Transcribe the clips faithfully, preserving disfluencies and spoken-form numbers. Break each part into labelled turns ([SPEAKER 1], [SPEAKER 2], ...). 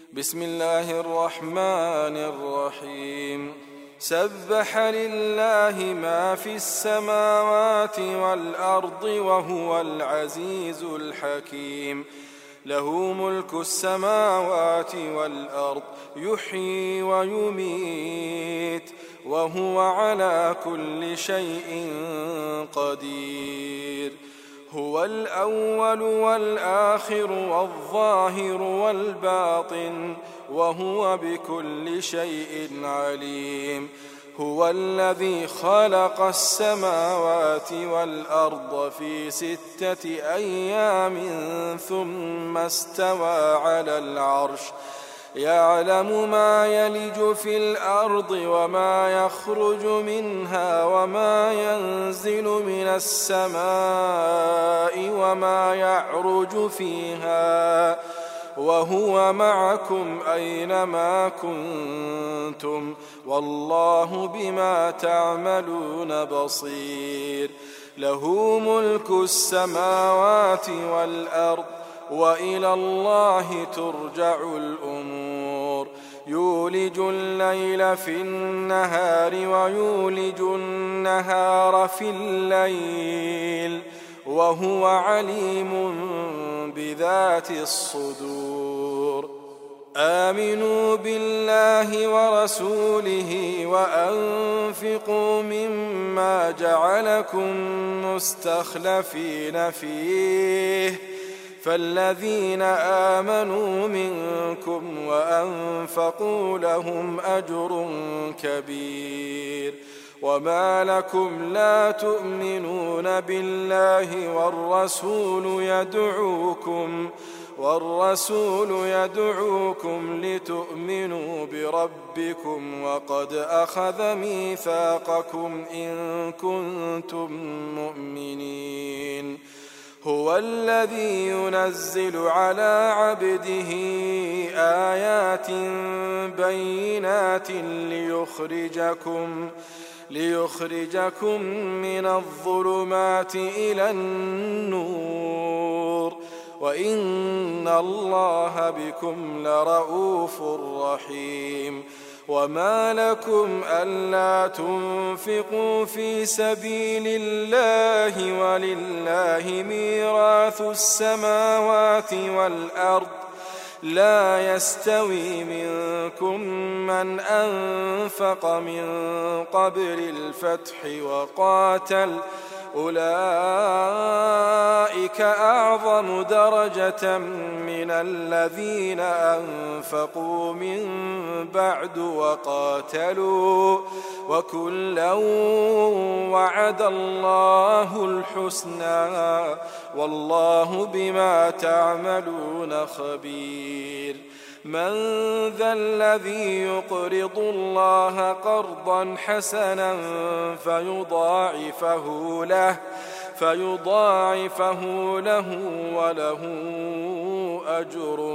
[SPEAKER 1] بسم الله الرحمن الرحيم سبح لله ما في السماوات والأرض وهو العزيز الحكيم له ملك السماوات والأرض يحيي ويميت وهو على كل شيء قدير هو الأول والآخر والظاهر والباطن وهو بكل شيء عليم هو الذي خلق السماوات والأرض في ستة أيام ثم استوى على العرش يعلم ما يلج في الأرض وما يخرج منها وما ينزل من السماء وما يعرج فيها وهو معكم أينما كنتم والله بما تعملون بصير له ملك السماوات والأرض وإلى الله ترجع الأمور يولج الليل في النهار ويولج النهار في الليل وهو عليم بذات الصدور آمنوا بالله ورسوله وأنفقوا مما جعلكم مستخلفين فيه فالذين آمنوا منكم وأنفقوا لهم أجر كبير وما لكم لا تؤمنون بالله والرسول يدعوكم والرسول يدعوكم لتؤمنوا بربكم وقد أخذ ميثاقكم إن كنتم مؤمنين هو الذي ينزل على عبده آيات بينات ليخرجكم ليخرجكم من الظلمات إلى النور وإن الله بكم لرؤوف رحيم وما لكم ألا تنفقوا في سبيل الله ولله ميراث السماوات والأرض لا يستوي منكم من أنفق من قبل الفتح وقاتل أولئك أعظم درجة من الذين أنفقوا من بعد وقاتلوا وكلا وعد الله الحسنى والله بما تعملون خبير من ذا الذي يقرض الله قرضا حسنا فيضاعفه له فيضاعفه له وله أجر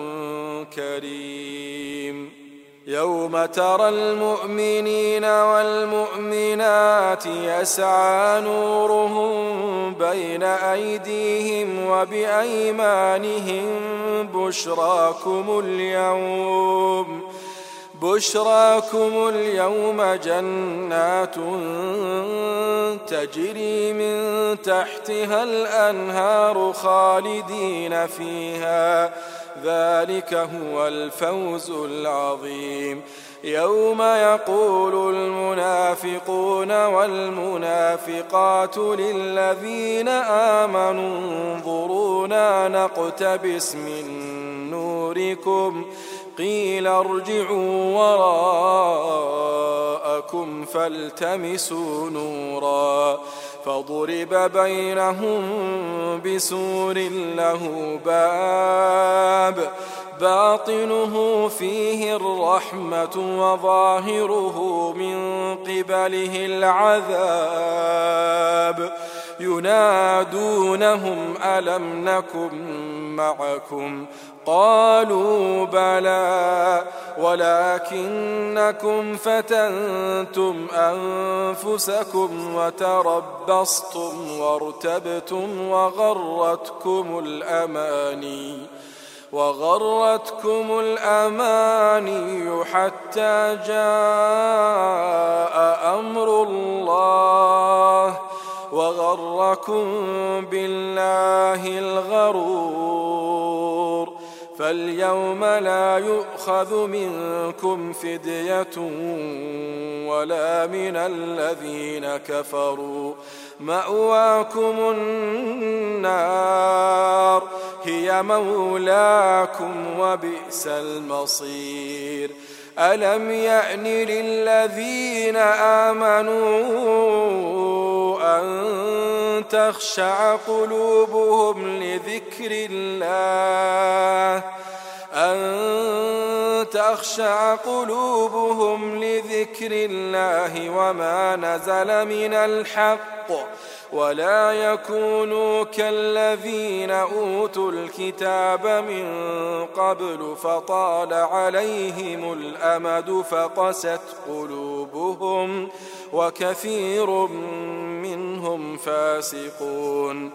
[SPEAKER 1] كريم يوم ترى المؤمنين والمؤمنات يسعى نورهم بين أيديهم وبأيمانهم بشراكم اليوم بشراكم اليوم جنات تجري من تحتها الأنهار خالدين فيها ذلك هو الفوز العظيم يوم يقول المنافقون والمنافقات للذين آمنوا انظرونا نقتبس من نوركم قيل ارجعوا وراءكم فالتمسوا نورا فضرب بينهم بسور له باب باطنه فيه الرحمة وظاهره من قبله العذاب ينادونهم ألم نكن معكم قالوا بلى ولكنكم فتنتم أنفسكم وتربصتم وارتبتم وغرتكم الأماني وغرتكم الأماني حتى جاء أمر الله وغركم بالله الغرور فاليوم لا يؤخذ منكم فدية ولا من الذين كفروا مأواكم النار هي مولاكم وبئس المصير ألم يأن للذين آمنوا أن تخشع قلوبهم لذكر الله أن تخشع قلوبهم لذكر الله وما نزل من الحق ولا يكونوا كالذين أوتوا الكتاب من قبل فطال عليهم الأمد فقست قلوبهم وكثير منهم فاسقون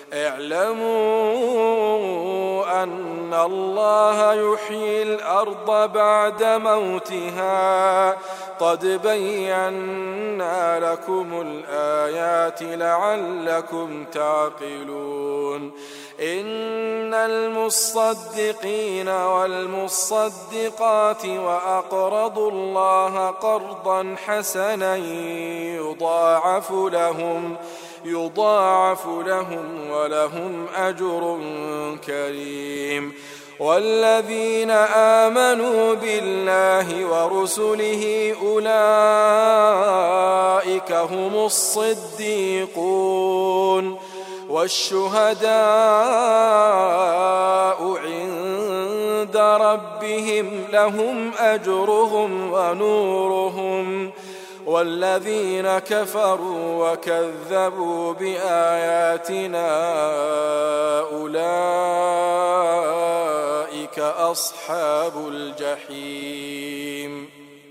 [SPEAKER 1] اعلموا أن الله يحيي الأرض بعد موتها قد بينا لكم الآيات لعلكم تعقلون إن المصدقين والمصدقات وأقرضوا الله قرضا حسنا يضاعف لهم يضاعف لهم ولهم أجر كريم والذين آمنوا بالله ورسله أولئك هم الصديقون والشهداء عند ربهم لهم أجرهم ونورهم والذين كفروا وكذبوا بآياتنا أولئك أصحاب الجحيم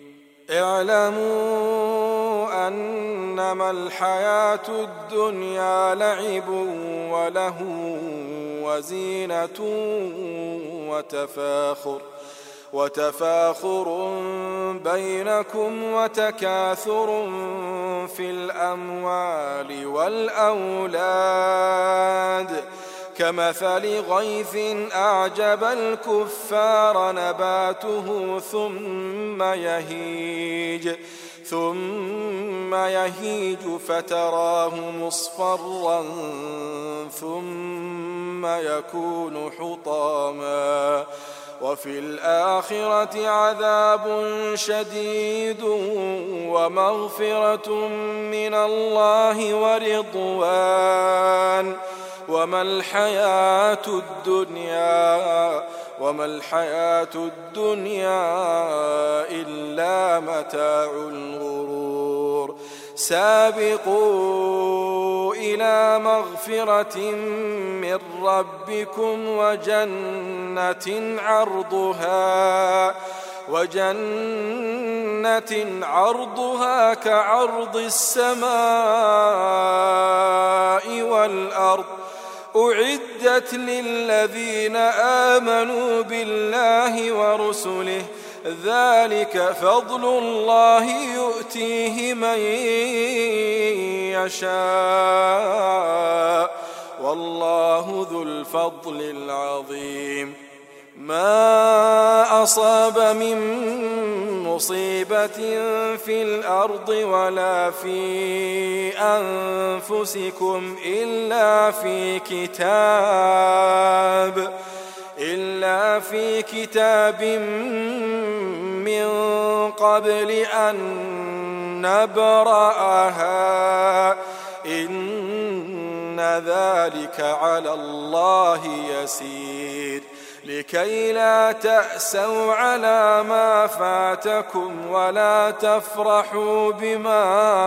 [SPEAKER 1] اعلموا أنما الحياة الدنيا لعب وله وزينة وتفاخر وتفاخر بينكم وتكاثر في الأموال والأولاد كمثل غيث أعجب الكفار نباته ثم يهيج ثم يهيج فتراه مصفرا ثم يكون حطاما وفي الآخرة عذاب شديد ومغفرة من الله ورضوان وما الحياة الدنيا وما الحياة الدنيا إلا متاع الغرور سابقوا إلى مغفرة من ربكم وجنة عرضها وجنة عرضها كعرض السماء والأرض أعدت للذين آمنوا بالله ورسله ذلك فضل الله يؤتيه من يشاء والله ذو الفضل العظيم ما أصاب من مصيبة في الأرض ولا في أنفسكم إلا في كتاب إلا في كتاب من قبل أن نبرأها إن ذلك على الله يسير لكي لا تأسوا على ما فاتكم ولا تفرحوا بما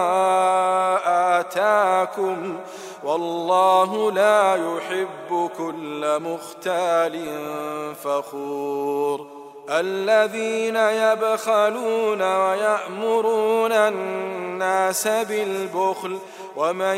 [SPEAKER 1] آتاكم والله لا يحب كل مختال فخور الذين يبخلون ويأمرون الناس بالبخل ومن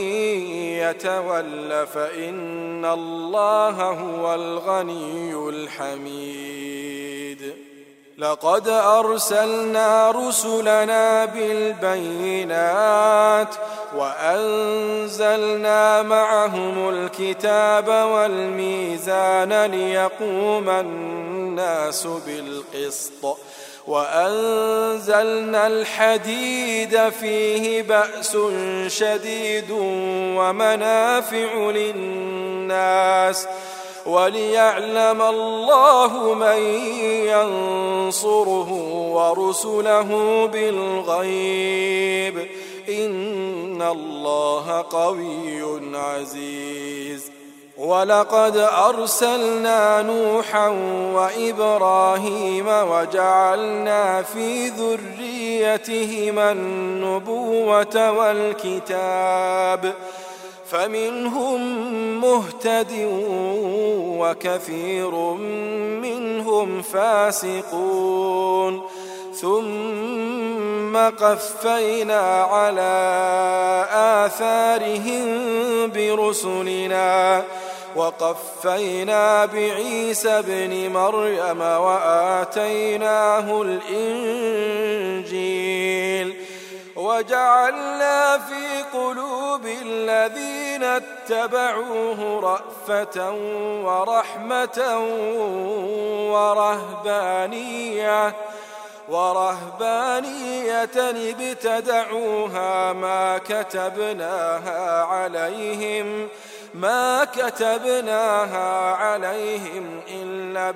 [SPEAKER 1] يتول فإن الله هو الغني الحميد. لقد أرسلنا رسلنا بالبينات وأنزلنا معهم الكتاب والميزان ليقوم الناس بالقسط وأنزلنا الحديد فيه بأس شديد ومنافع للناس وليعلم الله من ينصره ورسله بالغيب إن الله قوي عزيز. ولقد أرسلنا نوحا وإبراهيم وجعلنا في ذريتهما النبوة والكتاب فمنهم مهتد وكثير منهم فاسقون ثم قفينا على آثارهم برسلنا وقفينا بعيسى ابن مريم وآتيناه الإنجيل وجعلنا في قلوب الذين اتبعوه رأفة ورحمة ورهبانية ورهبانية ابتدعوها ما كتبناها عليهم ما كتبناها عليهم إلا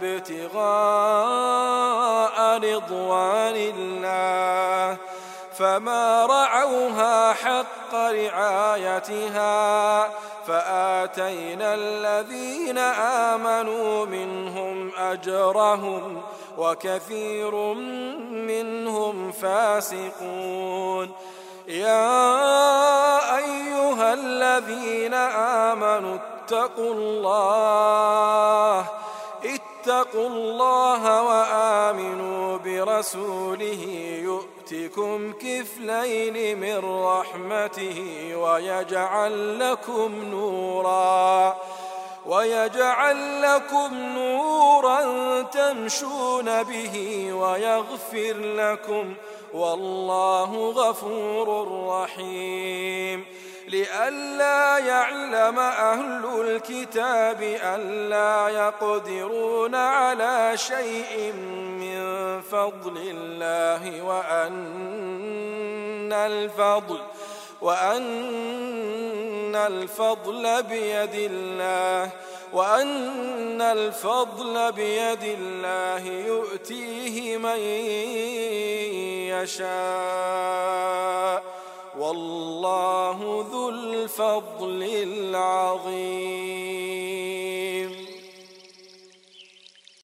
[SPEAKER 1] ابتغاء رضوان الله فما رعوها حق رعايتها فآتينا الذين آمنوا منهم أجرهم وكثير منهم فاسقون. يا أيها الذين آمنوا اتقوا الله اتقوا الله وآمنوا برسوله يؤتكم كفلين من رحمته ويجعل لكم نورا ويجعل لكم نورا تمشون به ويغفر لكم والله غفور رحيم. لئلا يعلم أهل الكتاب ألا يقدرون على شيء من فضل الله وأن الفضل وأن الفضل بيد الله وأن الفضل بيد الله يؤتيه من يشاء والله ذو الفضل العظيم.